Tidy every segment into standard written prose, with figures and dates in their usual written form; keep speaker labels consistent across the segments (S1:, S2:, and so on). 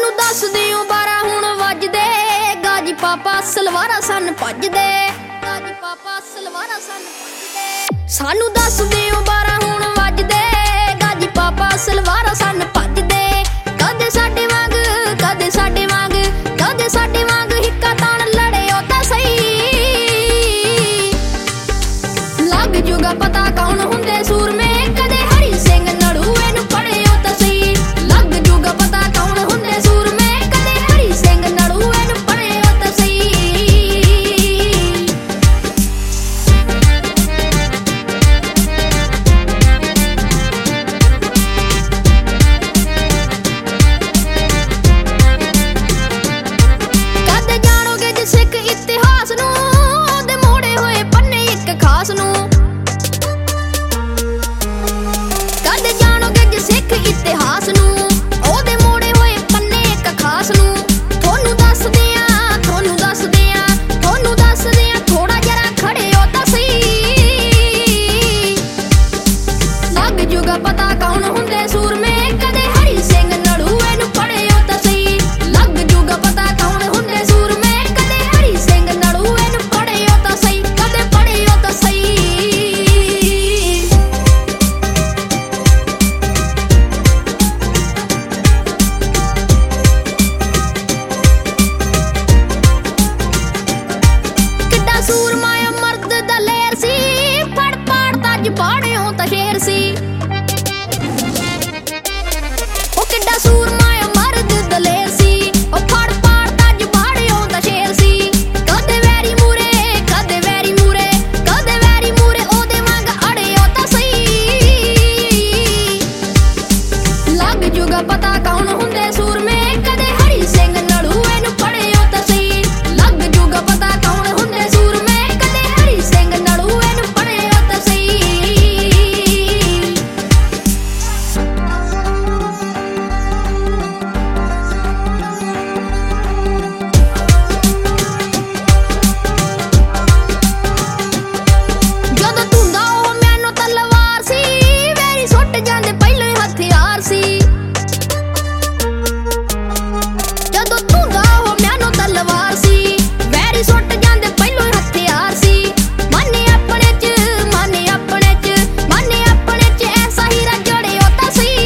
S1: सानू दस दियो 12 हुण वजदे गाजी पापा सलवारा सन भजदे गाजी पापा सलवारा सन भजदे सानू दस दियो 12 हुण वजदे गाजी पापा सलवारा सन भजदे कदे साडे वांग कदे साडे वांग कदे साडे वांग हिक्का ताण लड़े ओ तां सही लग जूगा पता कौन हुंदे सूरमे कदे हरी सिंह नड़ूए नूं पढ़ियो तां सही लग जूगा पता कौन हुंदे सूरमे कदे हरी सिंह नड़ूए नूं पढ़ियो तां सही कदे जाणोगे जे सिख इतिहास नूं ओहदे मोड़े होए पन्ने इक खास नूं कदे जाणोगे जे सिख इतिहास नूं ओहदे मोड़े होए पन्ने इक खास नूं थोनू दस दियां थोड़ा जरा खड़े हो तां सही लग जूगा पता कौन हुंदे सूरमे कदे हरी सिंह नड़ूए नूं पढ़ियो तां सही लग जूगा पता कौन हुंदे सूरमे कदे हरी सिंह नड़ूए नूं पढ़ियो तां सही कदे पढ़ियो तां सही किड्डा सूरमा मर्द दलेर सी फड़ पाड़ तज बाड़ियों तां शेर सी ओ किड्डा सूरमा मर्द दलेर सी ओ फड़ पाड़ तज बाड़ियों तां शेर सी कदे वैरी मूरे कदे वैरी मूरे कदे वैरी मूरे ओदे वांग अड़ियो तां सही लग जूगा पता कौन हुंदे सूरमे कदे हरी सिंह नड़ूए नूं पढ़ियो तां सही लग जूगा पता कौन हुंदे सूरमे कदे हरी सिंह नड़ूए नूं पढ़ियो तां सही ਜਦੋਂ ਧੁੰਦਾ ਉਹ ਮੈਨੂੰ ਤਲਵਾਰ ਸੀ ਵੈਰੀ ਸੁੱਟ ਜਾਂਦੇ ਪਹਿਲਾਂ ਹੀ ਹਥਿਆਰ ਸੀ ਜਦੋਂ ਧੁੰਦਾ ਉਹ ਮੈਨੂੰ ਤਲਵਾਰ ਸੀ ਵੈਰੀ ਸੁੱਟ ਜਾਂਦੇ ਪਹਿਲਾਂ ਹੀ ਹਥਿਆਰ ਸੀ ਮਾਨੇ ਆਪਣੇ ਚ ਮਾਨੇ ਆਪਣੇ ਚ ਮਾਨੇ ਆਪਣੇ ਚ ਐਸਾ ਹੀਰਾ ਜੜਿਓ ਤਾਂ ਸਹੀ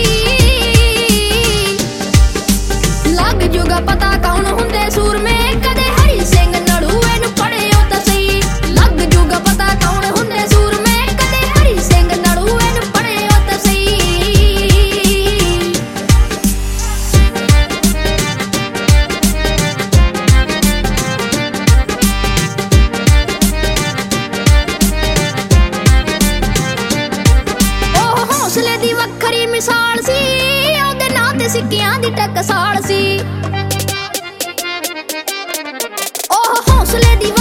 S1: ਲੱਗ ਜੂਗਾ ਪਤਾ ਕੌਣ ਹੁੰਦੇ ਸੂਰਮੇ ਕਦੇ ਹਰੀ ਸਿੰਘ ਨੜੂਏ ਨੂੰ ਪੜਿਓ ਤਾਂ ਸਹੀ ਲੱਗ ਜੂਗਾ ਪਤਾ ਕੌਣ ਹੁੰਦੇ ਸੂਰਮੇ ਕਦੇ ਹਰੀ ਸਿੰਘ ਨੜੂਏ ਨੂੰ ਪੜਿਓ ਤਾਂ ਸਹੀ ਉਹ ਹੌਸਲੇ ਦੀ ਵੱਖਰੀ ਮਿਸਾਲ ਸੀ ਉਹਦੇ ਨਾਂ ਤੇ ਸਿੱਕਿਆਂ ਦੀ ਟਕਸਾਲ ਸੀ ਉਹ ਹੌਸਲੇ ਦੀ